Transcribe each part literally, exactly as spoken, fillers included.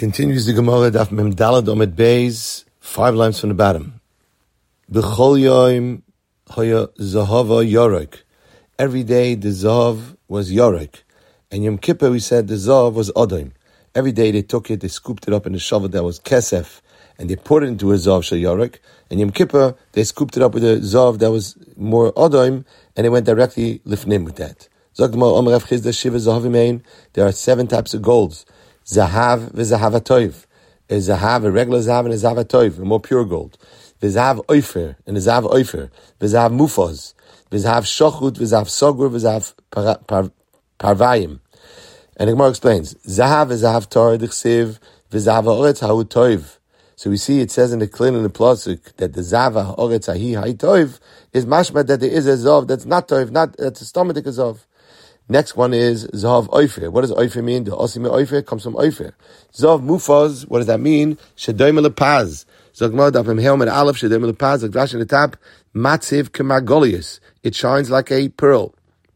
Continues the Gemara Daf Mem Daled Omed Beis, five lines from the bottom. B'chol yom haya zahava yorek. Every day the zahav was yorek, and Yom Kippur we said the zahav was odom. Every day they took it, they scooped it up in a shovel that was kesef, and they poured it into a zahav shel yorek. And Yom Kippur they scooped it up with a zahav that was more odom, and they went directly lifnim with that. Zogdma Omer Rav Chizda Shiva Zahavimein. There are seven types of golds. Zahav v'zahav atoiv. A zahav, a regular zahav, and a zahav atoiv, a more pure gold. V'zahav oifer, and a zahav oifer. V'zahav mufaz. V'zahav shochut, v'zahav sogur, v'zahav par, par, parvayim. And the Gemara explains, zahav is zahav torah d'chsiv, v'zahav ha'oretz ha'u toiv. So we see it says in the Klin and the Plasuk that the zahav ha'oretz ha'hi ha'i toiv is mashma that there is a zahav that's not toiv, not, that's a stomatic zahav. Next one is Zahav Oifer. What does Oifer mean? The Osime Oifer comes from Oifer. Zahav Mufaz, what does that mean? Shedoim Lepaz. Zogmad Avim Helmet Aleph, Shedoim Lepaz, Zagdash in the top, Matziv Kemargolius. It shines like a pearl.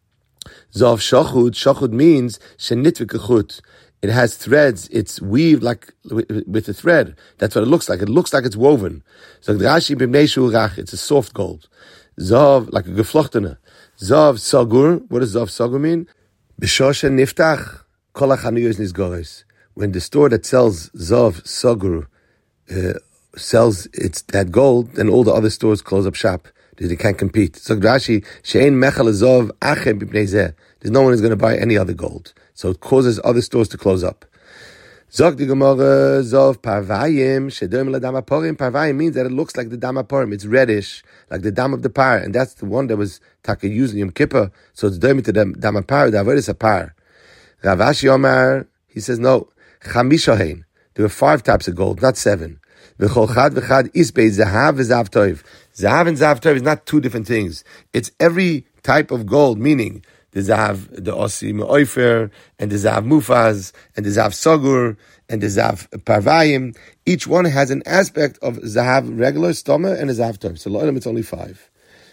Zahav Shachud, Shachud means Shenitvik Kechut. It has threads, it's weaved like with a thread. That's what it looks like. It looks like it's woven. Zagdashi Bimnei Shurach, it's a soft gold. Zahav, like a geflochtene. Zav Sagur, what does Zav Sagur mean? B'shosha niftach, kol hachanuyos nizgores. When the store that sells Zav Sagur uh, sells its that gold, then all the other stores close up shop. They can't compete. So Rashi, she'ein mechal zav achem b'pnei zeh. There's no one who's going to buy any other gold. So it causes other stores to close up. Zog the Gemara, Zav Parvayim, Shedoim LaDam HaPorim. Parvayim means that it looks like the Dam HaPorim. It's reddish, like the Dam of the Par. And that's the one that was Taka used in Yom Kippur. So it's doim to the Dam HaPar, the Avodas HaPar. Rav Ashi Omar, he says, no, Chamishahein. There were five types of gold, not seven. V'chol chad v'chad isbei zahav v'zav toiv. Zahav and zav toiv is not two different things. It's every type of gold, meaning the zahav, the osi me'oifer, and the zahav mufaz, and the zahav sogur, and the zahav parvayim. Each one has an aspect of zahav regular, stoma, and a zahav toiv. So lo'olam, it's only five.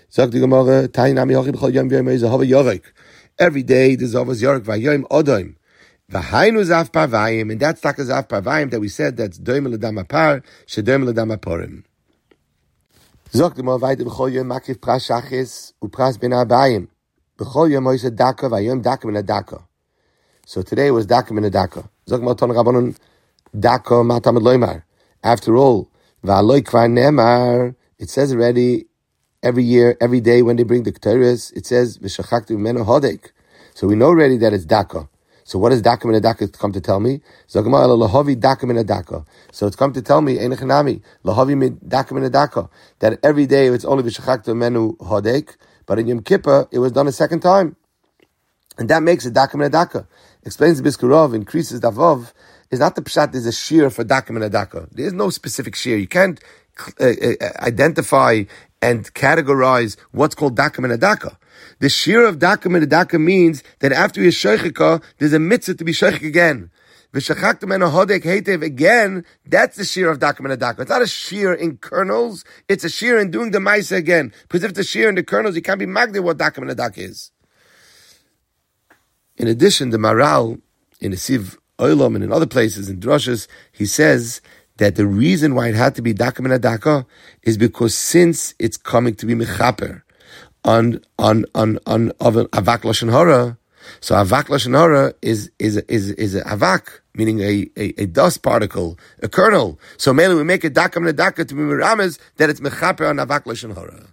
Every day the zahav was yorek, v'yom odoim. V'hainu zahav parvayim, and that's like a zahav parvayim that we said that's doim l'dam hapar, shedoim l'dam haporim. Zok the Moavite b'chol yom makif pras shachis u'pras ben abayim. B'chol yom oisa daka v'yom daka min daka. So today was daka min daka. Zok Malton Rabbanon daka matamad loymar. After all, v'aloi kvar nemar. It says already every year, every day when they bring the Ketores, it says v'shachaktu meno hodek. So we know already that it's daka. So what does daka min daka come to tell me? Zok Mal lahavi daka min daka. So it's come to tell me enechanami lahavi min daka min daka that every day it's only v'shachaktu menu hodek. But in Yom Kippur, it was done a second time. And that makes it Daka min Daka. Explains the Biskurov, increases Davov, is not the Pshat, there's a shear for Daka min Daka. There is no specific shear. You can't uh, uh, identify and categorize what's called Daka min Daka. The shear of Daka min Daka means that after you sheichika, there's a mitzvah to be sheich again. V'shachaktu meno hodek heitev again, that's the shear of Daka min Daka. It's not a shear in kernels, it's a shear in doing the Maisa again. Because if it's a shear in the kernels, you can't be magdi what Daka min Daka is. In addition, the Maral, in the Siv Olam and in other places, in Droshes, he says that the reason why it had to be Daka min Daka is because since it's coming to be mechaper on, on, on, on, of Avak Lashon Hara, so Avak Lashon Hara is, is, is, is a Avak, meaning a, a, a dust particle, a kernel. So mainly we make a Daka min Daka to be mirames that it's mechaper on Avak Lashon Hara.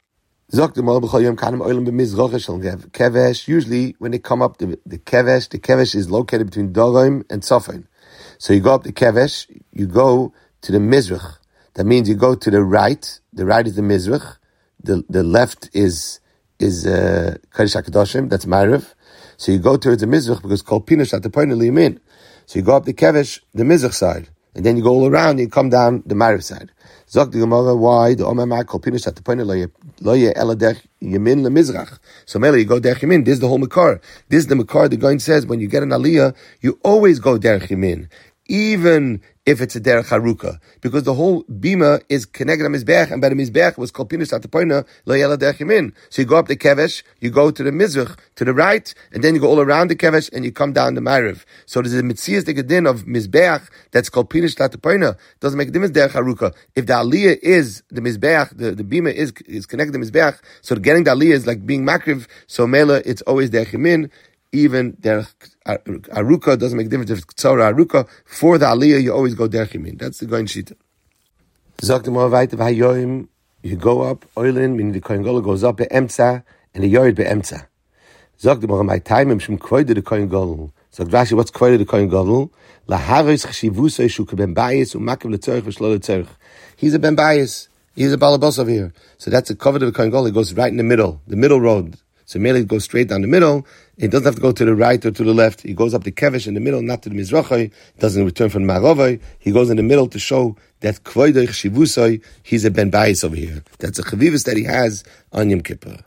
Usually when they come up, the, the kevesh, the kevesh is located between Dogoim and Tzofin. So you go up the kevesh, you go to the Mizrach. That means you go to the right. The right is the Mizrach. The the left is is uh, Kodesh HaKadoshim. That's Ma'ariv. So you go towards the Mizrach because Kol Pinash at the point of Liyamin. So you go up the kevesh, the Mizrach side, and then you go all around and you come down the Ma'ariv side. Zok the Gemara, why the Omar Kol Pinash at the point of Loye Eladech Yamin le Mizrach. So Mele, you go Derech Yamin. This is the whole Makar. This is the Makar. The Goin says when you get an Aliyah, you always go Derech Yamin. even if it's a derech haruka, because the whole bima is connected to mizbeach, and by the mizbeach was called pinush atapoina lo yela derech yamin. So you go up the kevesh, you go to the mizrach, to the right, and then you go all around the kevesh, and you come down the ma'ariv. So there's a mitzias the gedin of mizbeach that's called pinush atapoina. Doesn't make a difference derech haruka. If the aliyah is the mizbeach, the, the bima is is connected to mizbeach, so getting the aliyah is like being makriv. So mela, it's always derech yamin. Even derech aruka doesn't make a difference if it's tzara aruka. For the aliyah, you always go derech yamin. That's the going shita. Zok the more weiter v'hayoyim, you go up oilin, meaning the kohen gadol goes up be'emtza and the yored be'emtza. Zok the more my time im shem koyde the kohen gadol. Zok Rashi, what's koyde the kohen gadol? Laharis chshivusay shu keben bayis u'makim letzorich v'shlo letzorich. He's a ben bayis. He's a balabos over here. So that's the cover of the kohen gadol. It goes right in the middle, the middle road. So merely it goes straight down the middle. It doesn't have to go to the right or to the left. He goes up the kevesh in the middle, not to the mizrachai. It doesn't return from the marovai. He goes in the middle to show that kvoidei shivusai, he's a ben bayis over here. That's a chavivus that he has on Yom Kippur.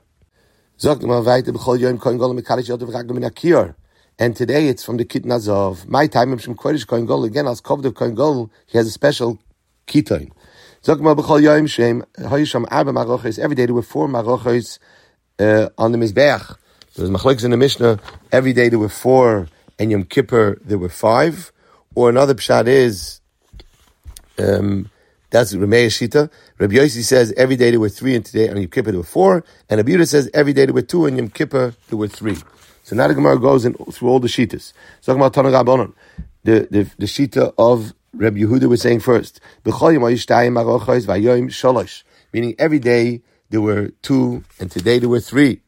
And today it's from the Kitna Azov. My time from Kodesh Kohen Gadol again as Kovdev Kohen Gadol, he has a special kitain. Every day there were four marochos Uh, on the Mizbeach. There was machlokes in the Mishnah. Every day there were four, and Yom Kippur there were five. Or another pshat is, um, that's Ramei Shita. Rabbi Yossi says every day there were three, and today on Yom Kippur there were four. And Rabbi Yehuda says every day there were two, and Yom Kippur there were three. So now the Gemara goes in, through all the shitas. So the the the shita of Rabbi Yehuda was saying first, meaning every day there were two, and today there were three.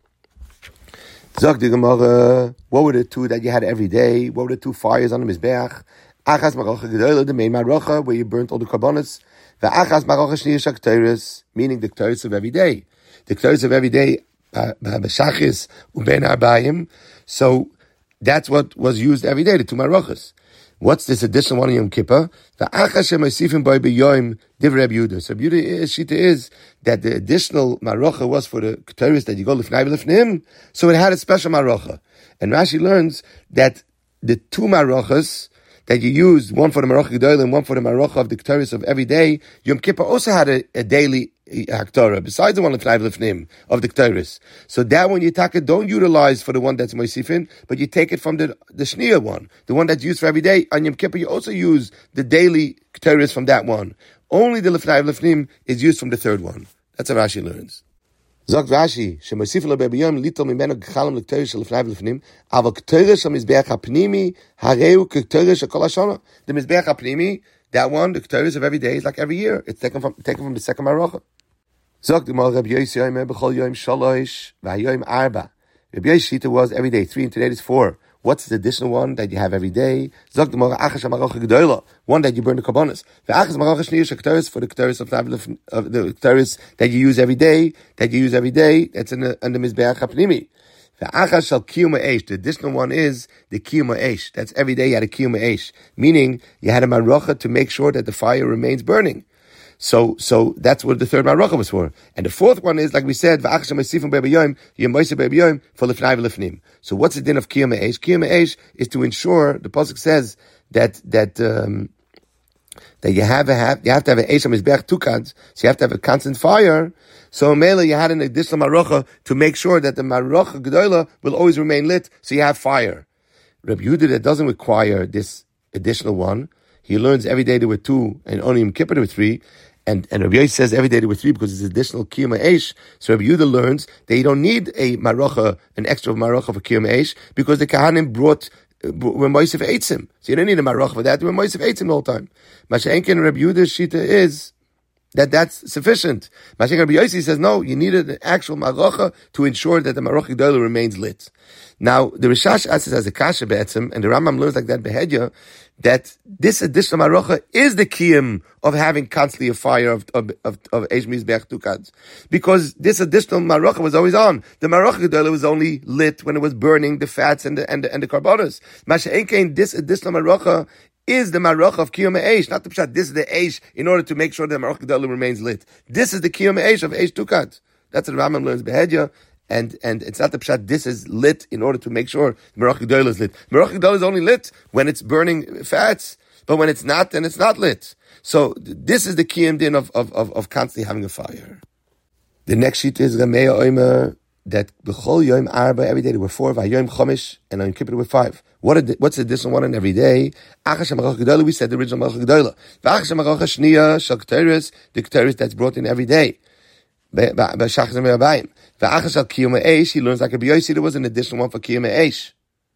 Zog the Gemara, what were the two that you had every day? What were the two fires on the Mizbeach? Achas marocha gedola, the main marocha, where you burnt all the karbonos. Ve'achas marocha shniyah shakteres, meaning the kteres of every day. The kteres of every day, b'shachis u'ben arbayim. So that's what was used every day, the two marochas. What's this additional one in Yom Kippur? The Achas Shemaisifim Boy B'Yoim Div Reb Yehuda. So Yehuda Shita is that the additional marocha was for the Keteris that you go lifnei v'lifnim. So it had a special marocha. And Rashi learns that the two marochas that you used, one for the marocha gedolah and one for the marocha of the Keteris of every day, Yom Kippur also had a, a daily haktorah besides the one lifnei v'lifnim of the Keteris. So that one you take it, don't utilize for the one that's Moisifin, but you take it from the the Shniya one, the one that's used for every day. On Yom Kippur, you also use the daily Keteris from that one. Only the lifnei v'lifnim is used from the third one. That's how Rashi learns. Zog Rashi, shemoisif lo b'yom litol mimeno gechalim l'keteris shel lifnei v'lifnim, aval keteris shel mizbeach hapnimi hareu keteris shel kol hashana. The mizbeach hapnimi, that one, the keteris of every day is like every year. It's taken from taken from the second marocha. Zog the Mal Rabbi Yossi Omer b'chol yom shalosh v'hayoyim arba. Rabbi Yossi Shita was every day three, and today is four. What's the additional one that you have every day? Zog the Mal Achas Marocha Gedola, one that you burn the karbonos. The Achas Marocha Shniyah Keteris for the Keteris of, of the Keteris that you use every day, that you use every day. That's in the in the Mizbeach Hapnimi. The Achas Shal Kiyuma Eish. The additional one is the Kiyuma Eish. That's every day you had a Kiyuma Eish, meaning you had a marocha to make sure that the fire remains burning. So, so that's what the third marocha was for. And the fourth one is, like we said, for lifnei v'lifnim. So what's the din of kiyum eish? Kiyum eish is to ensure, the pasuk says, that, that, um, that you have a, have, you have to have an eish on mizbeach tukad, so you have to have a constant fire. So Mela, you had an additional marocha to make sure that the marocha gedola will always remain lit, so you have fire. Rabbi Yehuda, that doesn't require this additional one. He learns every day there were two, and only in Kippur there were three. And, and Rabbi Yossi says every day there were three because it's additional kiyum eish. So Rabbi Yehuda learns that you don't need a marocha, an extra marocha for kiyum eish, because the kahanim brought were moisef eitzim. So you don't need a marocha for that. They were moisef eitzim the whole time. Masha'enken Rabbi Yehuda's shita is that that's sufficient. Masha'enken Rabbi Yossi says no, you need an actual marocha to ensure that the marocha gedolah remains lit. Now the Rishash asks as a kasha be'etzim, and the Rambam learns like that behedya, that this additional marocha is the kiyum of having constantly a fire of of of, of eish mizbeach tukad, because this additional marocha was always on. The marocha gedolah was only lit when it was burning the fats and the and the, and the karbonos. Masha'enkein, this additional marocha is the marocha of kiyum eish, not the pshat. This is the eish in order to make sure the marocha gedolah remains lit. This is the kiyum eish of eish tukad. That's what Rambam learns behedya. and and it's not the pshat. This is lit in order to make sure Merach Gedolah is lit. Merach Gedolah is only lit when it's burning fats, but when it's not, then it's not lit. So this is the kiyum din of of of, of constantly having a fire. The next sheet is Rameya Omer that b'chol yom arba every day there were four, v'yom chomish, and on Yom Kippur there were five. What are the, what's the additional one on every day? Achas Merach Gedolah, we said the original Merach Gedolah. V'achas Merach Shniya shel Keteris, the Keteris that's brought in every day. B'shachas and Me'abayim. V'achas shel Kiyum Eish, he learns like a B'yosi, there was an additional one for Kiyum Eish.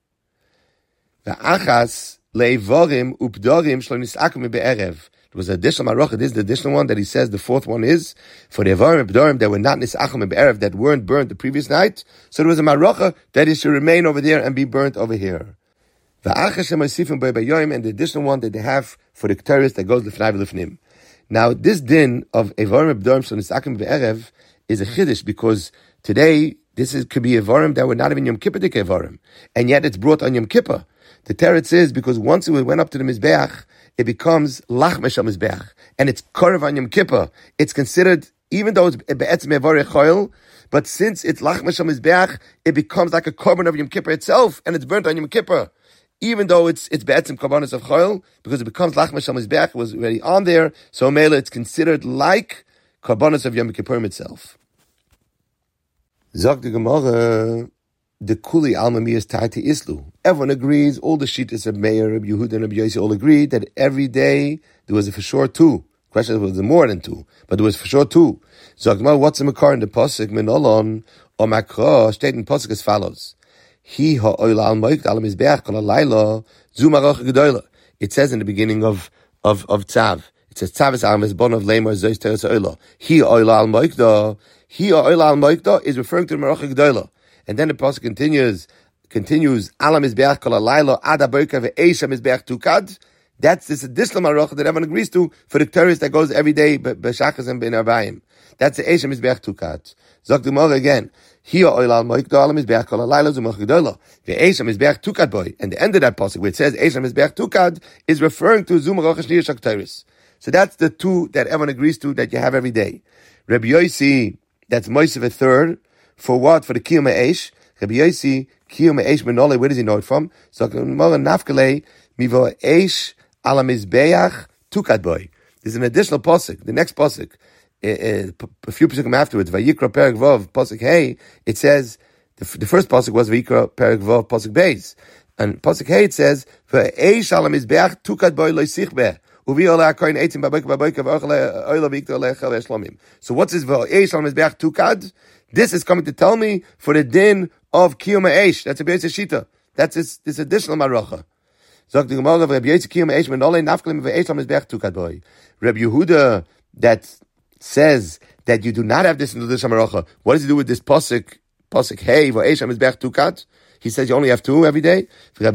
V'achas le'vorim updorim shlo nisakum be'erev. There was an additional marocha. This is the additional one that he says. The fourth one is for the evarim updorim that were not nisachim be'erev, that weren't burnt the previous night. So there was a marocha that it should remain over there and be burnt over here. V'achas shemasifim be'bayom, and the additional one that they have for the keteris that goes lefnai v'lefnim. Now this din of evarim updorim shlo nisakum be'erev is a chiddush, because today this is, could be evarim that were not even Yom Kippur evarim, and yet it's brought on Yom Kippur. The teretz is because once it went up to the mizbeach, it becomes lachmesh al mizbeach, and it's korev on Yom Kippur. It's considered, even though it's be'etzem evarech choil, but since it's lachmesh al mizbeach, it becomes like a korban of Yom Kippur itself, and it's burnt on Yom Kippur. Even though it's it's be'etzem korbanos of choil, because it becomes lachmesh al mizbeach, it was already on there, so mele it's considered like korbanos of Yom Kippur itself. Zog the Gemara. The kuli alma mi is tied to islu. Everyone agrees. All the shittas of Meir, Rabbi Yehuda, and Rabbi Yossi all agreed that every day there was a for sure two. The question was there more than two, but there was for sure two. So what's the makar in the pasuk? Menolon or makra stated in pasuk as follows: He ha oila al moik al mizbeach kol alayla zu marach gedola. It says in the beginning of of of Tzav. It says Tzav is al mizbon of lemar zois teres oila. He oila al moik da. He oila al moik da is referring to the marach gedola. And then the pasuk continues, continues, Alam Mizbeach kol alaylo ad haboker ve'esha Mizbeach tukad. That's this additional marocha that everyone agrees to for the Keteris that goes every day b'shachas and b'narbayim. That's the esha Mizbeach tukad. Zok the Gemara again. Hiya oilal moikdo Alam Mizbeach kol alaylo zumach gedola ve'esha Mizbeach tukad boy. And the end of that pasuk where it says esha Mizbeach tukad is referring to zumach shniyah shel Keteris. So that's the two that everyone agrees to that you have every day. Rabbi Yossi, that's Moshe a third. For what? For the Kiyum Eish. Rabbi Yossi, Kiyum Eish Menole, where does he know it from? So, Nafkale, Mivo Eish ala Mizbeach Tukad Boy. There's an additional posik. The next posik, a, a, a few posik afterwards, Vayikra Perek Vov, posik Hey, it says, the, the first posik was Vayikra Perek Vov, posik Beis. And posik Hey, it says, Eish ala Mizbeach Tukad Boy Loisich Beh. So what's this Eish ala Mizbeach Tukad? This is coming to tell me for the din of Kiyum Eish. That's a Beis Shita. That's this, this additional marocha. Rabbi Yehuda that says that you do not have this in the marocha. What does it do with this pasuk? Pasuk Hey v'Eish Mizbeach Tukad. He says you only have two every day.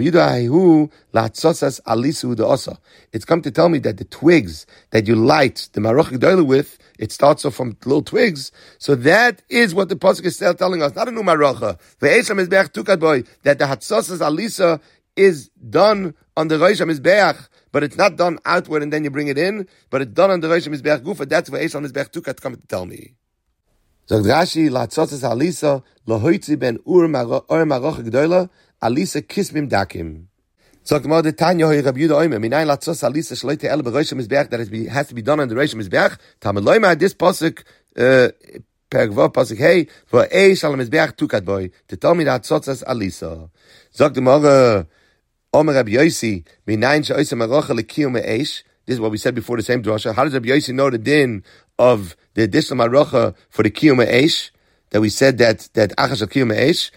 It's come to tell me that the twigs that you light the Marach Gedolah with, it starts off from little twigs. So that is what the pasuk is still telling us. Not a new Maracha. That the Hatzosas Alisa is done on the Rosh HaMizbeach, but it's not done outward and then you bring it in, but it's done on the Rosh HaMizbeach Gufa. That's what Eish HaMizbeach Tukad come to tell me. Sagt Rashi, Latzotzes Alisa, Lohoitzi ben Ur Marach Gedolah, Alisa Kismim Dakim. Sagt Mar the Tanya Hoy Rabbi Yehuda Omer, Minayin Latzos Alisa Shloite El Berosh HaMizbeach, that it has to be done on the Rosh HaMizbeach. Tamid Loima, this pasuk, Perek Vav pasuk Hey, for Eish al Mizbeach Tukad Boy, to tell me that Tzotzes Alisa. Sagt Mar Omer Rabbi Yossi, Minayin She'oisa Maracha Lekiyum Eish. This is what we said before the same drasha. How does Rabbi Yossi know the din of the additional marocha for the Kiyum Eish? That we said that that Achash al Kiyum Eish.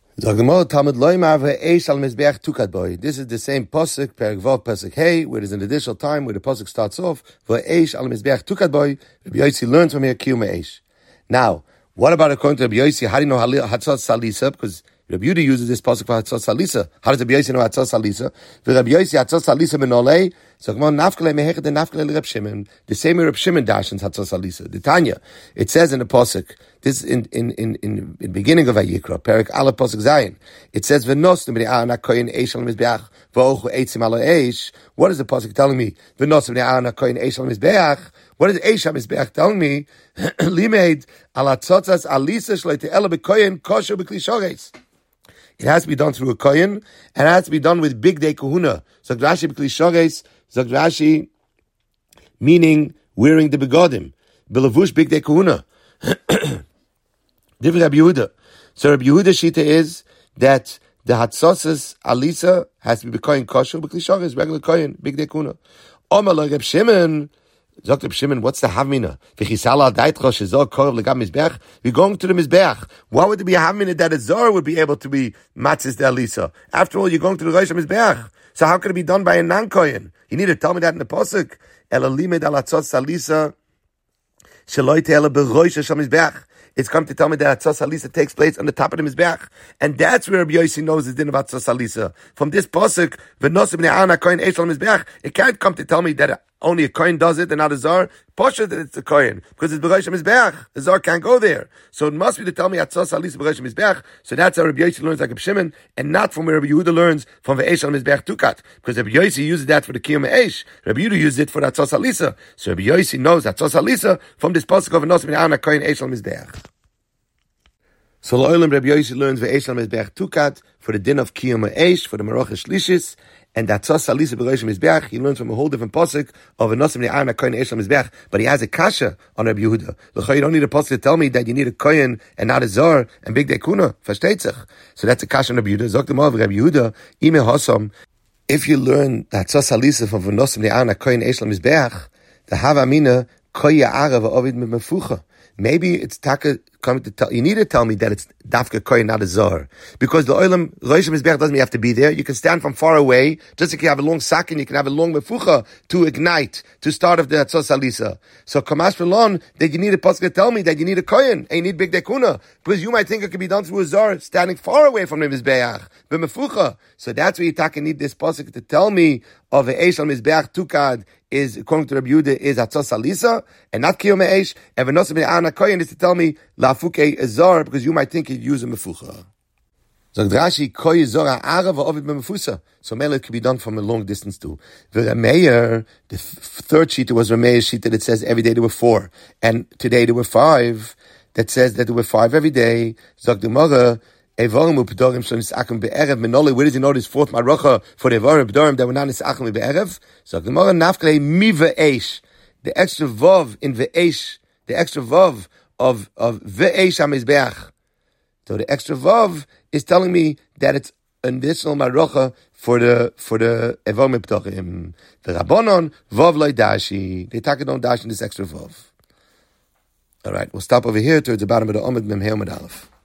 This is the same pasuk, Perek Vav pasuk Hey, where there's an additional time where the pasuk starts off for Eish al Mizbeach Tukad Boy. Rabbi Yossi learns from here Kiyum Eish. Now, what about according to Rabbi Yossi? How do you know Hatzot Salisa? Because Rabbi Yehuda uses this pasuk for Hatzot Salisa. How does Rabbi Yossi know Hatzot Salisa? For Rabbi Yossi Hatzot Salisa Menolei So come on, nafkele mehechet and nafkele Reb Shimon. The same Reb Shimon dashens hatzos alisa. The Tanya, it says in the pasuk. This in in in in the beginning of Vayikra, Perik Aleph pasuk Zayin. It says v'nostim b'ne'ana koyin eish al mizbeach v'ochu eitzim ala eish. What is the pasuk telling me? V'nostim b'ne'ana koyin eish al mizbeach. What is eish al mizbeach telling me? Limeid ala tzotzas alisa shleite ela b'koyin kosher b'kli shores. It has to be done through a koyin, and it has to be done with big day kahuna. Zog Rashi b'kli shores. Zog Rashi, meaning wearing the begodim. Belavush big day kahuna. Different Rabbi Yehuda. So Rabbi Yehuda shita is that the hatzosas alisa has to be koyin kosher, but klishar is regular koyin, big dekuna. Omar lo Reb Shimon, Zok Reb Shimon, what's the havmina? V'chisala daitcha shezor korov legam mizbeach. We're going to the mizbeach. Why would there be a havmina that a zor would be able to be matzis the alisa? After all, you're going to the Rosh mizbeach. So how can it be done by a non-koyin? You need to tell me that in the pasuk. Ela limed al hatzos alisa sheloi te'ela b'rosh shel mizbeach. It's come to tell me that Atzos Alisa takes place on the top of the Mizbeach. And that's where Rabbi Yossi knows the din of Atzos Alisa. From this pasuk, V'nosim ne'ana koyin eish al Mizbeach, it can't come to tell me that only a koyin does it and not a zar. Posha that it's a koyin, because it's B'rosh Mizbeach. The zar can't go there. So it must be to tell me Atzos Alisa B'rosh Mizbeach. So that's how Rabbi Yossi learns like Rabbi Shimon, and not from where Rabbi Yehuda learns from V'eish al Mizbeach Tukat. Because Rabbi Yossi uses that for the Kiyum Eish. Rabbi Yehuda uses it for Atzos Alisa. So Rabbi Yossi knows Atzos Alisa from this pasuk of V'nosim ne'ana koyin eish al Mizbeach. So L'olam Rabbi Yossi learns V'eish al Mizbeach Tukat for the din of Kiyum Eish, for the Maroch Shlishis, and that Tzos Alisa B'rosh Mizbeach, he learns from a whole different pasuk of V'nosim ne'ana koyin eish al Mizbeach, but he has a kasha on Rabbi Yehuda. L'chai, you don't need a pasuk to tell me that you need a koyin and not a zar and big dekuna. Versteht sich? So that's a kasha on Rabbi Yehuda. Zok dem Rabbi Yehuda, ime hosam. If you learn that Tzos Alisa from V'nosim ne'ana koyin eish al Mizbeach, the havamina koya ara v'ovid mefucha. Maybe it's taka coming to tell you need to tell me that it's dafka koyin, not a zar, because the oilam Rosh Mizbeach doesn't have to be there. You can stand from far away, just like you have a long sakin, you can have a long mefucha to ignite to start of the Atzos Alisa. So kamash v'lon that you need a pasuk to tell me that you need a koyin and you need big dekuna, because you might think it could be done through a zar standing far away from the Mizbeach b'mefucha. So that's where you taka need this pasuk to tell me of the eish al Mizbeach tukad is, according to Rabbi Yehuda, is Atzos Alisa and not Kiyum Eish, and V'nosim ne'ana koyin is to tell me lafuke azar, because you might think you'd use a mefucha. So Rashi koy zora ara v'ovid mefusa. So mele it could be done from a long distance too. The Rameir, the third sheet was Rameir's sheet that it says every day there were four, and today there were five. That says that there were five every day. Zog the Gemara. Evarim u'pedorim shlo nisakim be'erev menole. Where does he know this fourth marocha for the evarim u'pedorim that were not nisakim be'erev? So the Gemara nafkele mi ve'esh, the extra vav in ve'esh, the extra vav of of ve'esh hamizbeach. So the extra vav is telling me that it's an additional marocha for the for the evarim u'pedorim. The rabbanon vav loy dashi. They take it on dash in this extra vav. All right, we'll stop over here towards the bottom of the Omid Mem He Omid Aleph.